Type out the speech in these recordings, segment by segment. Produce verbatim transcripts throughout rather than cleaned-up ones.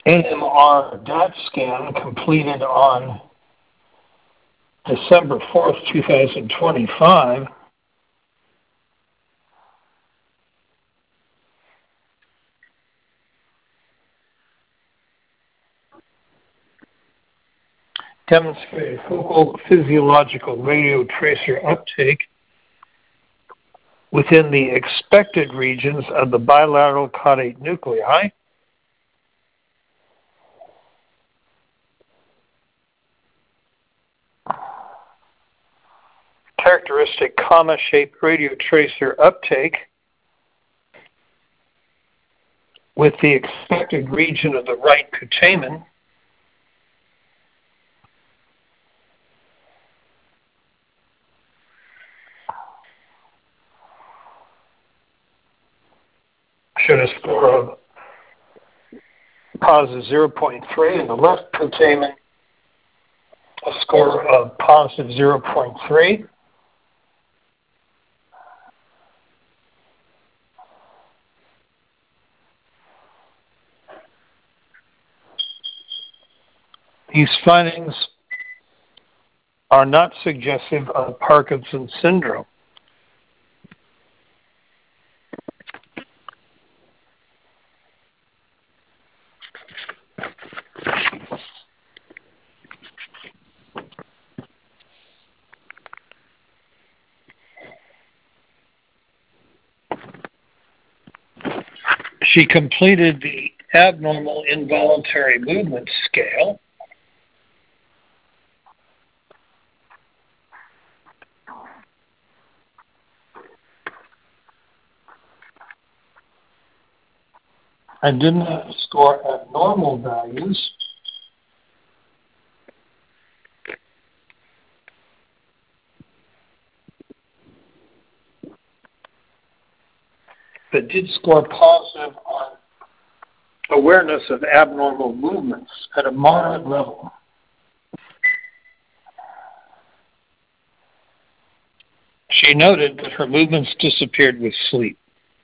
A M R D A T scan completed on December fourth, two thousand twenty-five demonstrated focal physiological radiotracer uptake within the expected regions of the bilateral caudate nuclei, characteristic comma-shaped radiotracer uptake with the expected region of the right putamen, showed a score of positive zero point three, in the left putamen a score of positive zero point three. These findings are not suggestive of Parkinson's syndrome. She completed the abnormal involuntary movement scale, and did not score abnormal values, but did score positive on awareness of abnormal movements at a moderate level. She noted that her movements disappeared with sleep.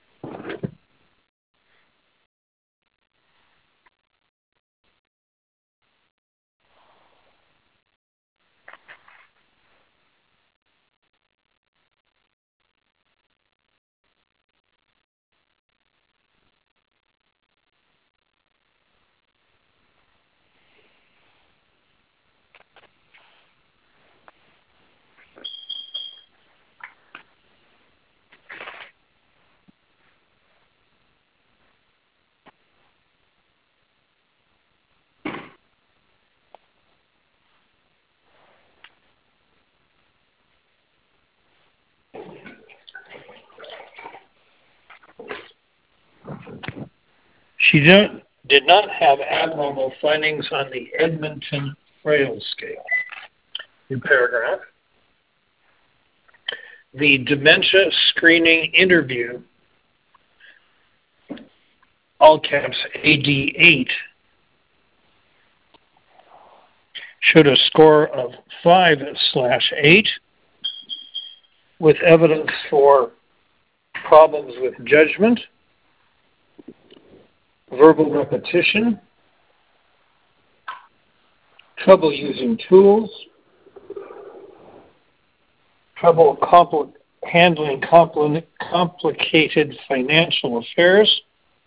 She don't, did not have abnormal findings on the Edmonton-Frail scale. New paragraph. The dementia screening interview, all caps A D eight, showed a score of five slash eight with evidence for problems with judgment, verbal repetition, trouble using tools, trouble compl- handling compl- complicated financial affairs,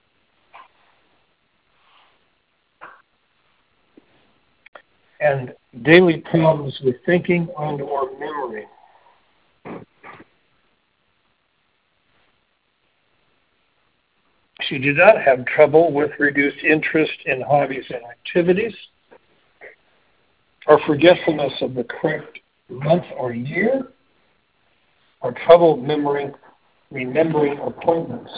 and daily problems with thinking and or memory. She did not have trouble with reduced interest in hobbies and activities, or forgetfulness of the correct month or year, or trouble remembering, remembering appointments.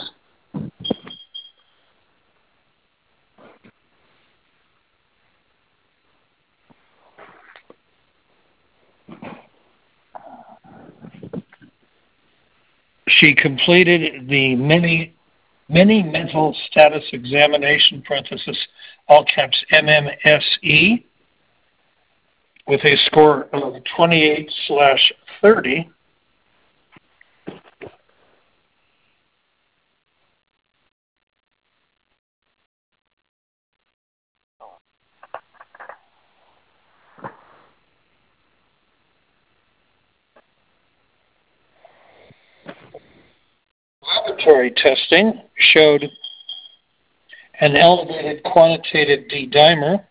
She completed the many Many mental status examination, parenthesis, all caps M M S E, with a score of twenty-eight slash thirty. laboratory testing showed an elevated quantitative D-dimer,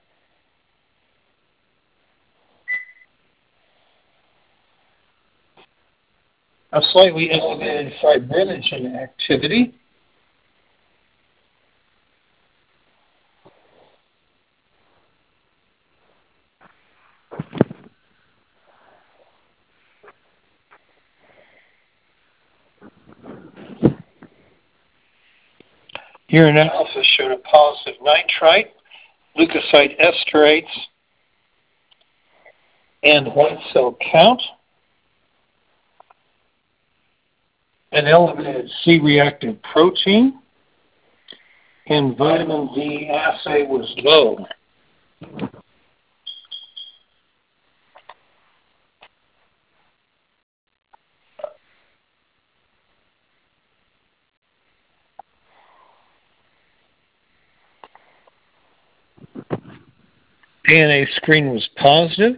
a slightly elevated fibrinogen activity, urinalysis showed a positive nitrite, leukocyte esterates, and white cell count. An elevated C-reactive protein, and vitamin D assay was low. D N A screen was positive.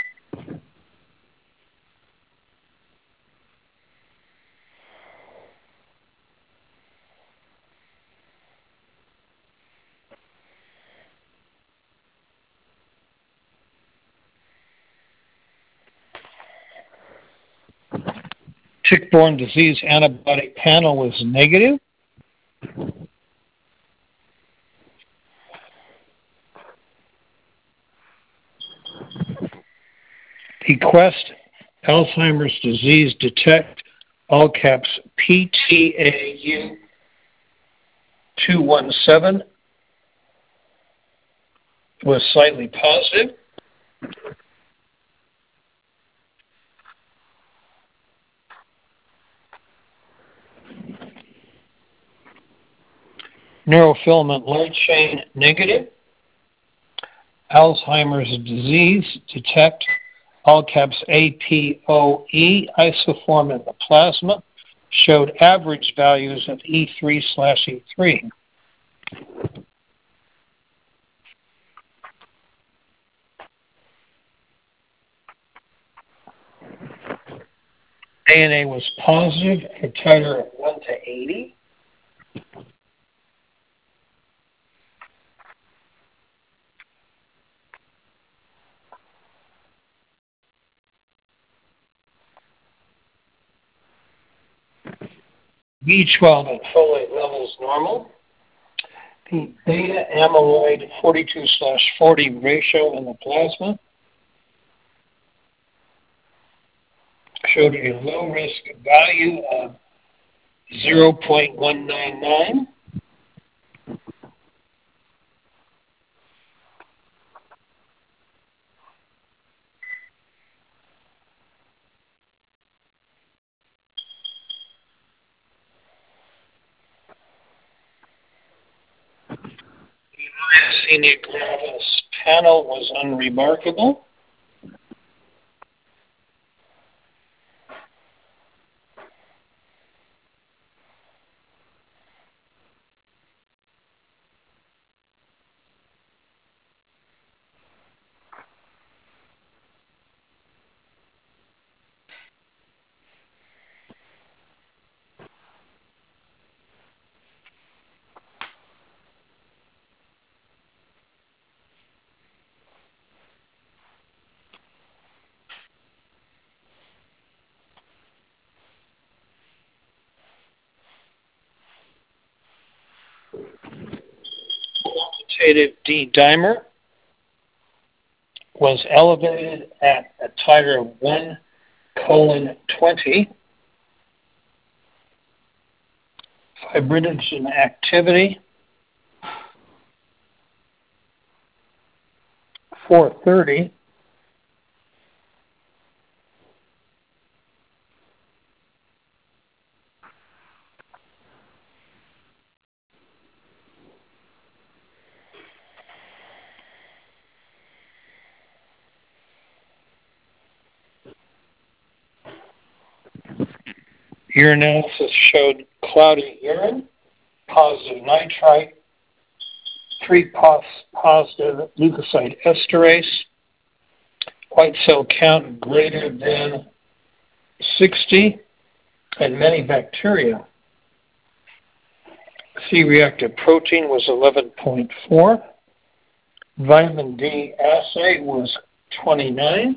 Tick-borne disease antibody panel was negative. The Quest Alzheimer's Disease Detect, all caps P T A U two one seven, was slightly positive. Neurofilament light chain negative. Alzheimer's Disease Detect, all caps A P O E, isoform in the plasma, showed average values of E three slash E three. A N A was positive at a titer of one to eighty. B twelve and folate levels normal. The beta amyloid forty-two slash forty ratio in the plasma showed a low risk value of zero point one nine nine. The myasthenia gravis panel was unremarkable. Quantitative D-dimer was elevated at a titer of one colon twenty. Fibrinogen activity four thirty. Urinalysis showed cloudy urine, positive nitrite, three positive leukocyte esterase, white cell count greater than sixty, and many bacteria. C-reactive protein was eleven point four. Vitamin D assay was twenty-nine.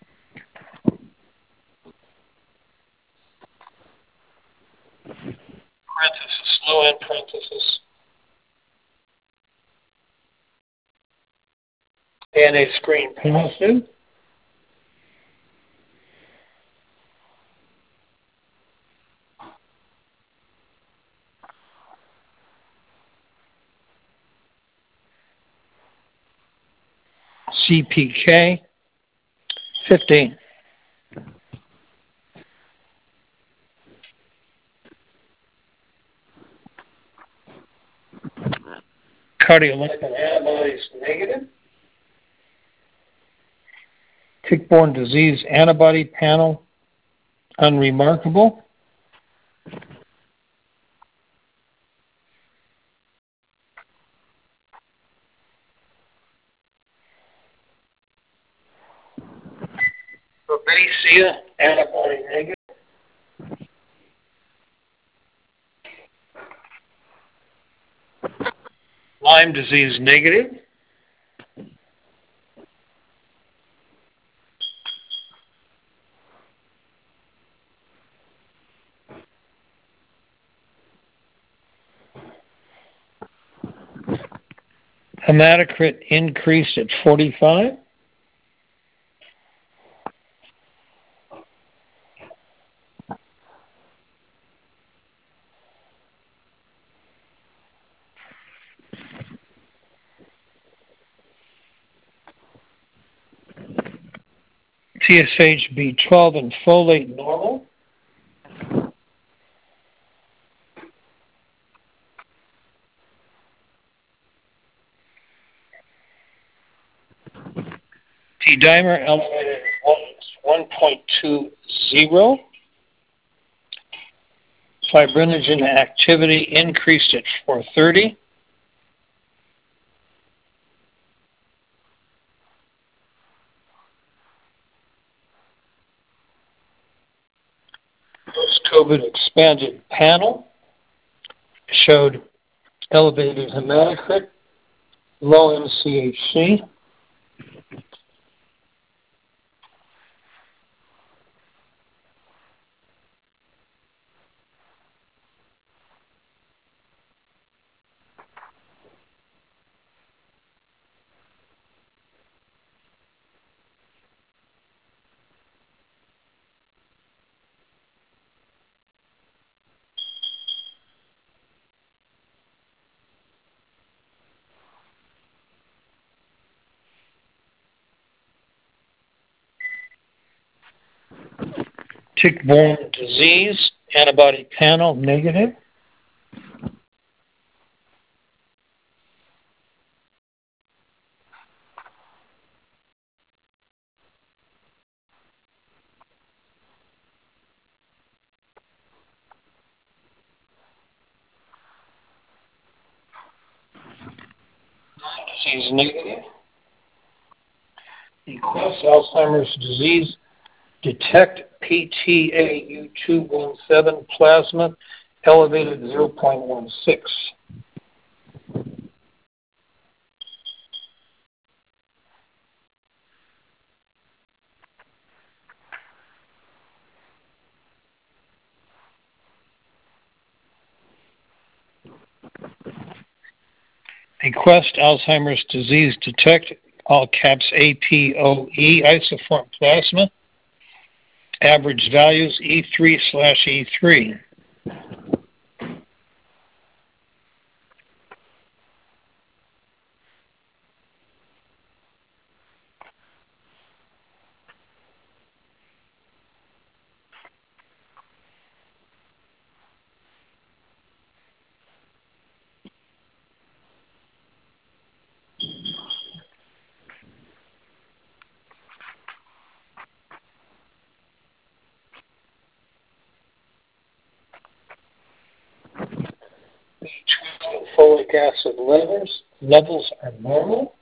Parenthesis, low end parenthesis. D N A screen positive. C P K, fifteen. Cardiolipin antibodies negative. Tick-borne disease antibody panel unremarkable. Babesia antibody negative. Lyme disease negative. Hematocrit increased at forty-five. T S H B twelve and folate normal. T-dimer elevated one point two zero. Fibrinogen activity increased at four thirty. Post-COVID expanded panel showed elevated hematocrit, low M C H C. Tick-borne disease antibody panel negative. Disease negative. Equus Alzheimer's disease detect P T A U two seventeen plasma elevated zero point one six. Quest Alzheimer's disease detect, all caps A P O E, isoform plasma, average values E three slash E three. B twelve folic acid levels, levels are normal.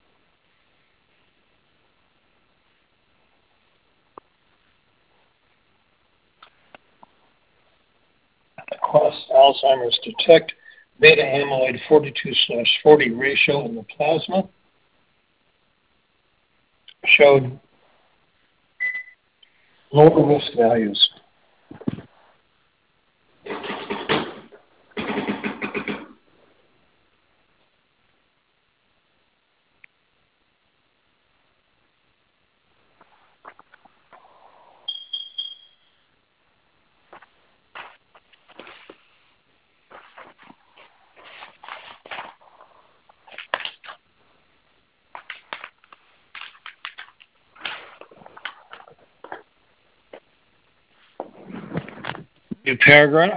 Across Alzheimer's detect beta amyloid forty-two slash forty ratio in the plasma showed lower risk values. New paragraph.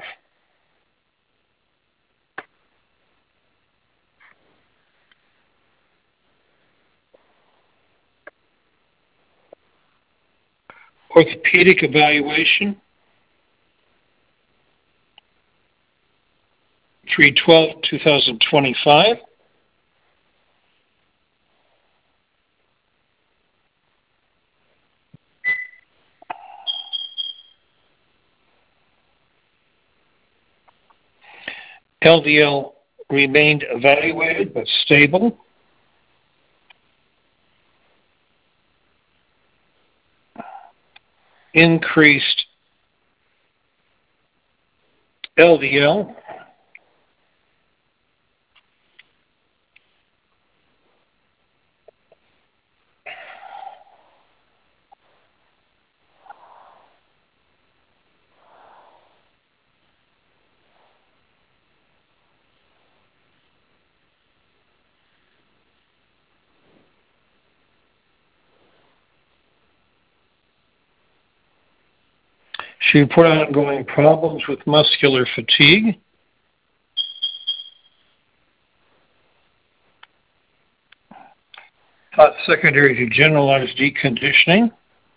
Orthopedic evaluation. three twelve twenty twenty-five. L D L remained evaluated but stable. Increased L D L. She reported ongoing problems with muscular fatigue. Thought secondary to generalized deconditioning.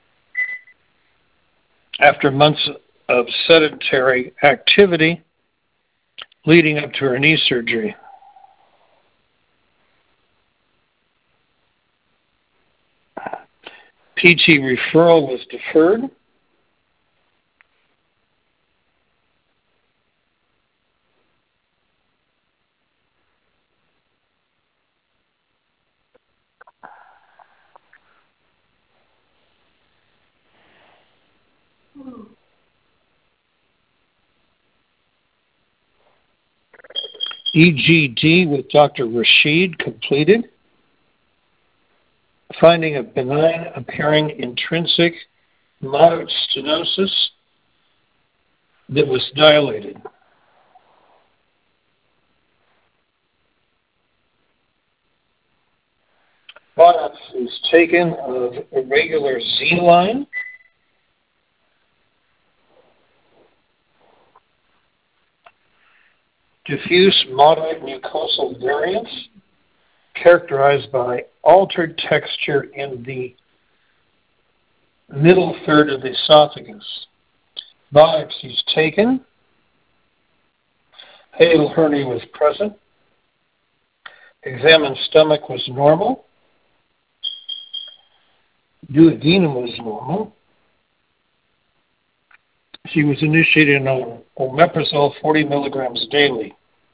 After months of sedentary activity leading up to her knee surgery. P T referral was deferred. E G D with Doctor Rashid completed. Finding a benign appearing intrinsic moderate stenosis that was dilated. Biopsy is taken of irregular Z-line. Diffuse moderate mucosal variants characterized by altered texture in the middle third of the esophagus. Biopsies taken. Hiatal hernia was present. Examined stomach was normal. Duodenum was normal. She was initiated on omeprazole forty milligrams daily.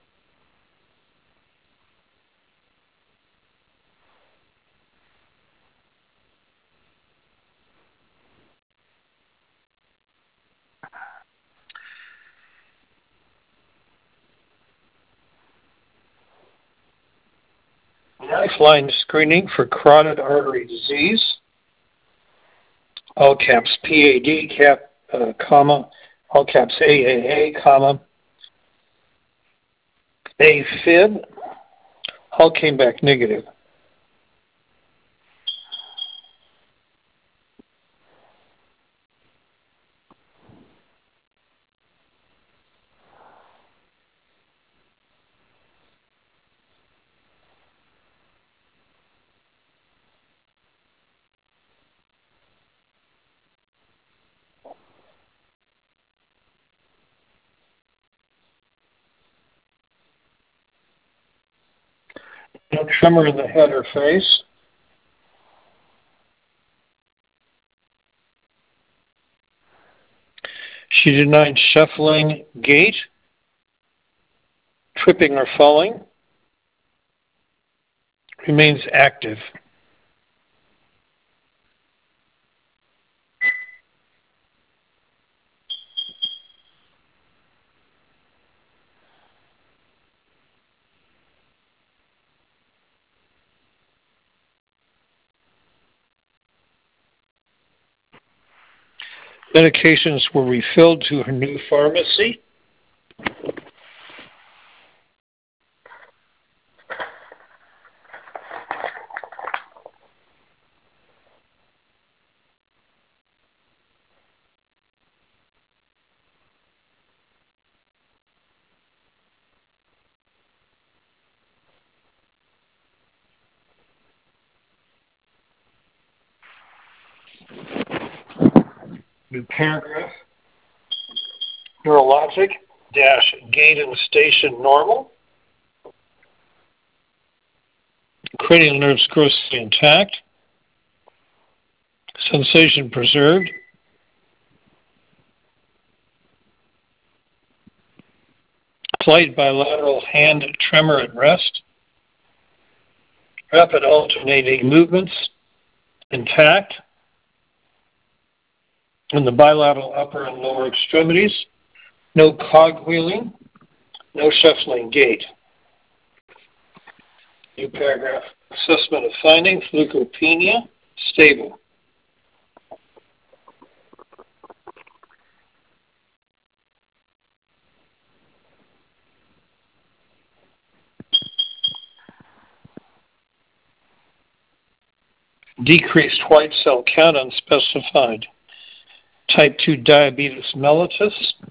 Lifeline screening for carotid artery disease. All caps P A D, cap, uh, comma, all caps A A A, comma, AFib, all came back negative. No tremor in the head or face. She denied shuffling gait, tripping or falling, remains active. Medications were refilled to her new pharmacy. New paragraph. Neurologic dash gait and station normal. Cranial nerves grossly intact. Sensation preserved. Slight bilateral hand tremor at rest. Rapid alternating movements intact. In the bilateral upper and lower extremities. No cogwheeling. No shuffling gait. New paragraph. Assessment of findings. Leukopenia. Stable. Decreased white cell count unspecified. Type two diabetes mellitus.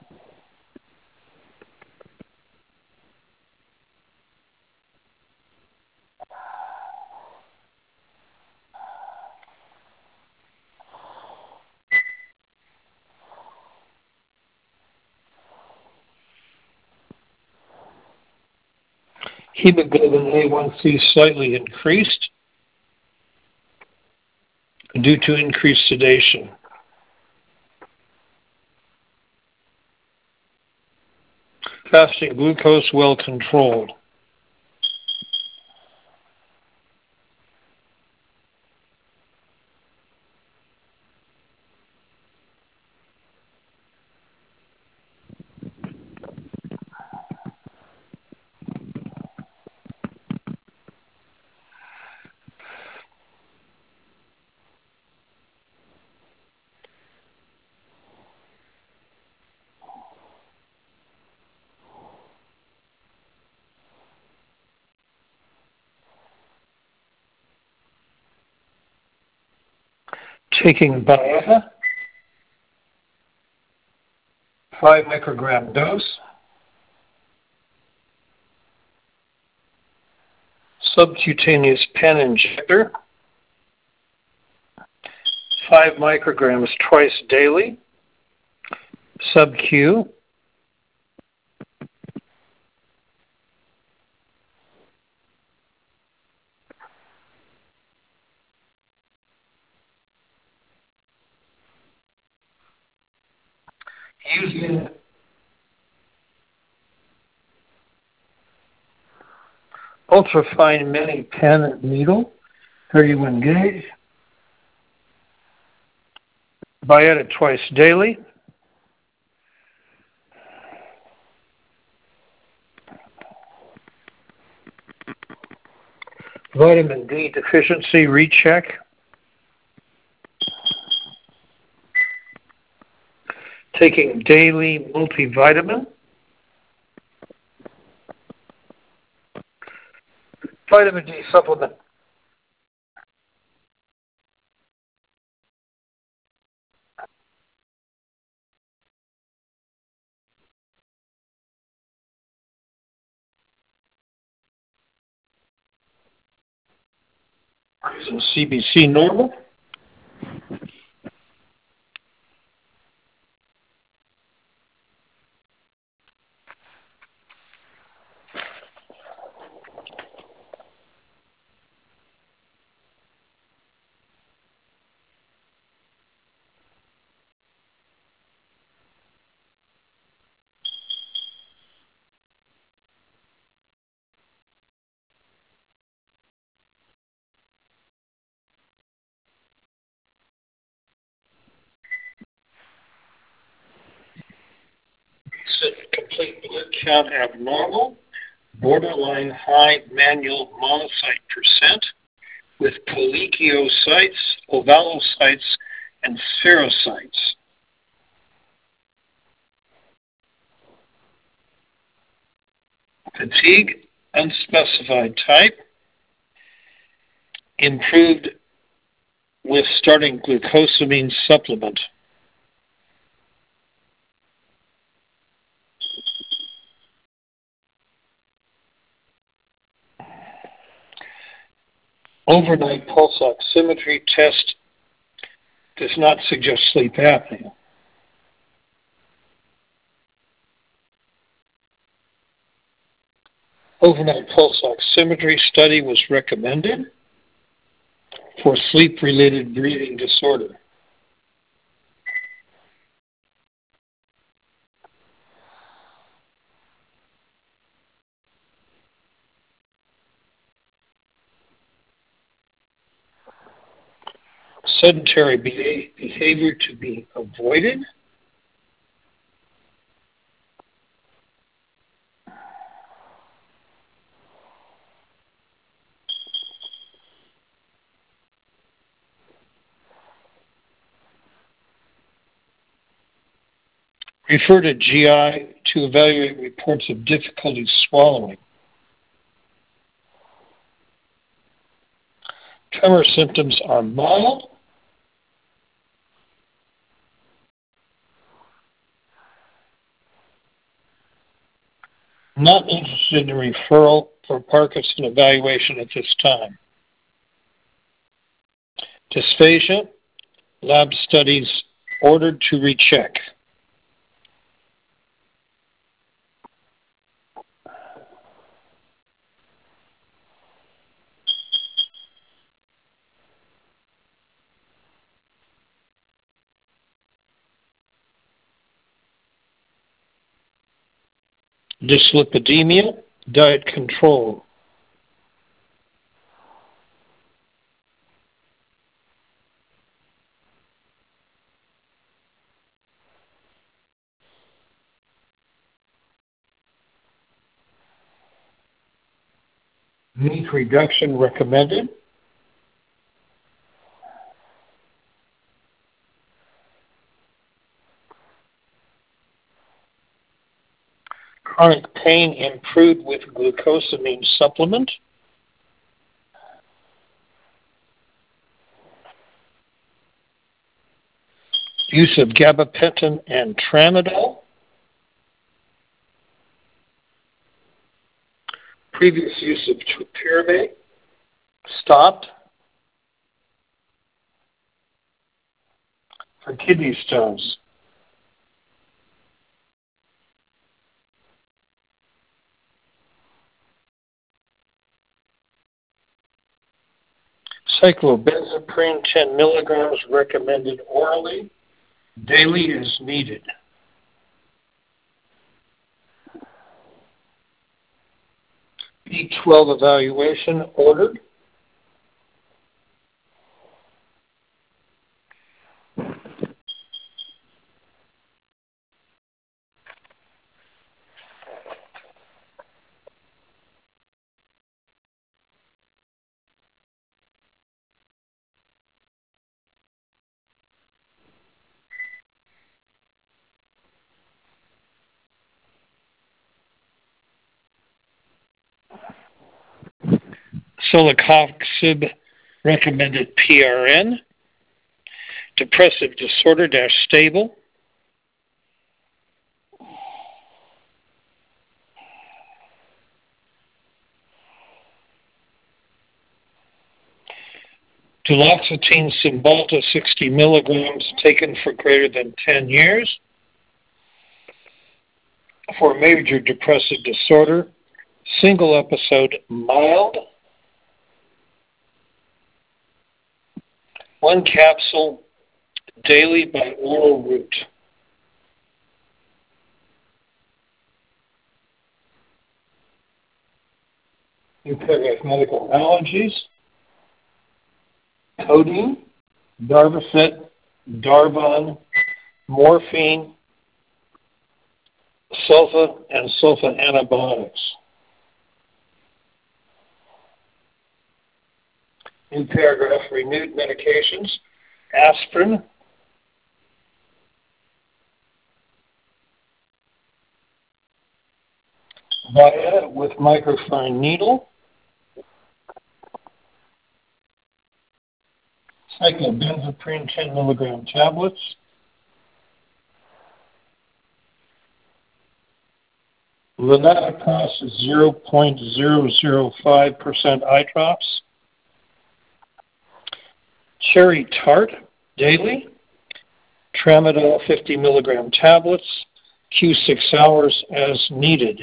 Hemoglobin A one C slightly increased due to increased sedation. Fasting glucose well controlled. Taking Byetta, five microgram dose. Subcutaneous pen injector, five micrograms twice daily. Sub-Q. Using ultrafine mini pen needle, thirty-one gauge. Byetta twice daily. Vitamin D deficiency recheck. Taking daily multivitamin. Vitamin D supplement. Using C B C normal. complete blood count abnormal, borderline high manual monocyte percent, with polechiocytes, ovalocytes, and spherocytes. Fatigue, unspecified type, improved with starting glucosamine supplement. Overnight pulse oximetry test does not suggest sleep apnea. Overnight pulse oximetry study was recommended for sleep-related breathing disorder. Sedentary behavior to be avoided. Refer to G I to evaluate reports of difficulty swallowing. Tremor symptoms are mild. Not interested in referral for Parkinson evaluation at this time. Dysphagia, lab studies ordered to recheck. Dyslipidemia, diet control. Meat reduction recommended. Chronic pain improved with glucosamine supplement. Use of gabapentin and tramadol. Previous use of topiramate stopped. For kidney stones. Cyclobenzaprine ten milligrams recommended orally. Daily as needed. B twelve evaluation ordered. Celecoxib recommended P R N. Depressive disorder dash stable. Duloxetine Cymbalta sixty milligrams taken for greater than ten years. For major depressive disorder, single episode mild. One capsule daily by oral route. You have medical allergies. Codeine, Darvocet, Darvon, morphine, sulfa and sulfa antibiotics. New paragraph, renewed medications, aspirin, Via with microfine needle, cyclobenzaprine ten milligram tablets, Lenacapras zero point zero zero five percent eye drops, Cherry Tart daily, Tramadol fifty milligram tablets, Q six hours as needed.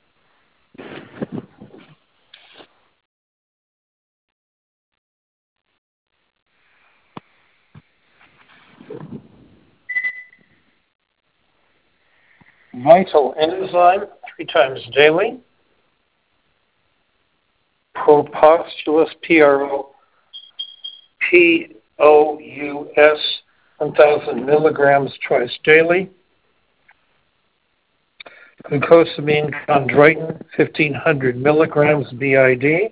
Vital enzyme three times daily, Propostulus, P R O P O U S, one thousand milligrams twice daily, glucosamine chondroitin, fifteen hundred milligrams B I D,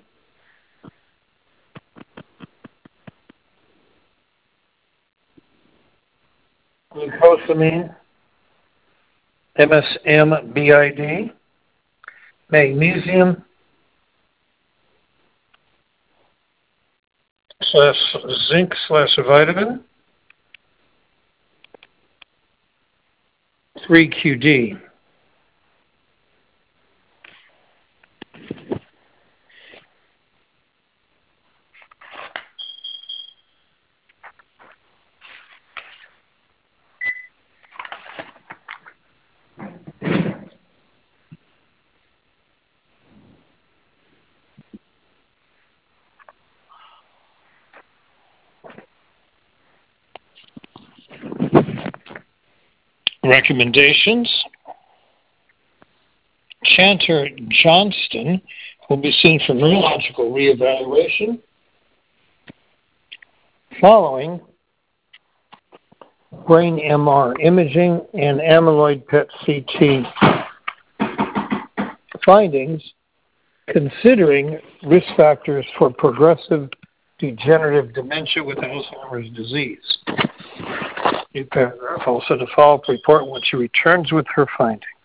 glucosamine, M S M B I D, magnesium slash zinc slash vitamin, three Q D. Recommendations. Chanter Johnston will be seen for neurological reevaluation following brain M R imaging and amyloid P E T C T findings, considering risk factors for progressive degenerative dementia with Alzheimer's disease. New paragraph. Also to follow up report when she returns with her findings.